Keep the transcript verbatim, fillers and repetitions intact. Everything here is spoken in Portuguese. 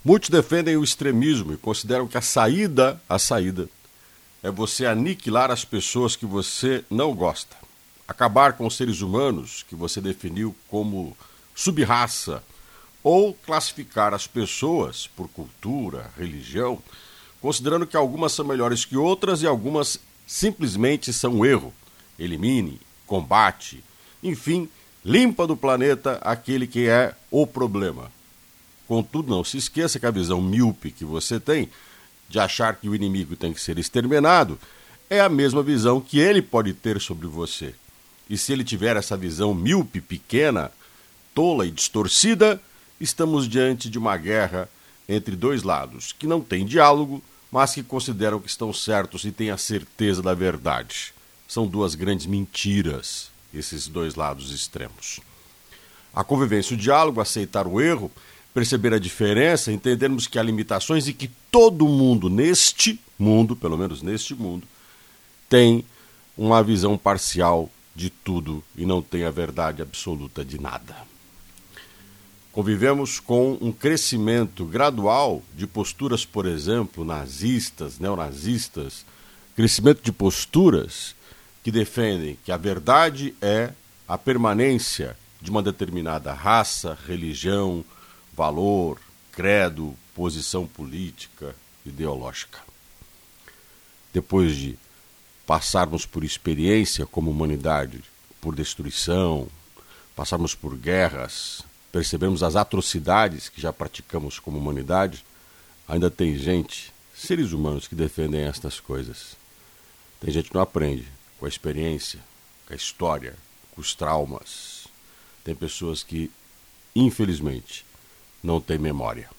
Muitos defendem o extremismo e consideram que a saída, a saída, é você aniquilar as pessoas que você não gosta. Acabar com os seres humanos que você definiu como sub-raça, ou classificar as pessoas por cultura, religião, considerando que algumas são melhores que outras e algumas simplesmente são um erro. Elimine, combate, enfim, limpa do planeta aquele que é o problema. Contudo, não se esqueça que a visão míope que você tem de achar que o inimigo tem que ser exterminado é a mesma visão que ele pode ter sobre você. E se ele tiver essa visão míope, pequena, tola e distorcida, estamos diante de uma guerra entre dois lados, que não têm diálogo, mas que consideram que estão certos e têm a certeza da verdade. São duas grandes mentiras, esses dois lados extremos. A convivência, o diálogo, aceitar o erro, perceber a diferença, entendermos que há limitações e que todo mundo neste mundo, pelo menos neste mundo, tem uma visão parcial de tudo e não tem a verdade absoluta de nada. Convivemos com um crescimento gradual de posturas, por exemplo, nazistas, neonazistas, crescimento de posturas que defendem que a verdade é a permanência de uma determinada raça, religião, valor, credo, posição política, ideológica. Depois de passarmos por experiência como humanidade, por destruição, passarmos por guerras, percebemos as atrocidades que já praticamos como humanidade, ainda tem gente, seres humanos, que defendem estas coisas. Tem gente que não aprende com a experiência, com a história, com os traumas. Tem pessoas que, infelizmente, não têm memória.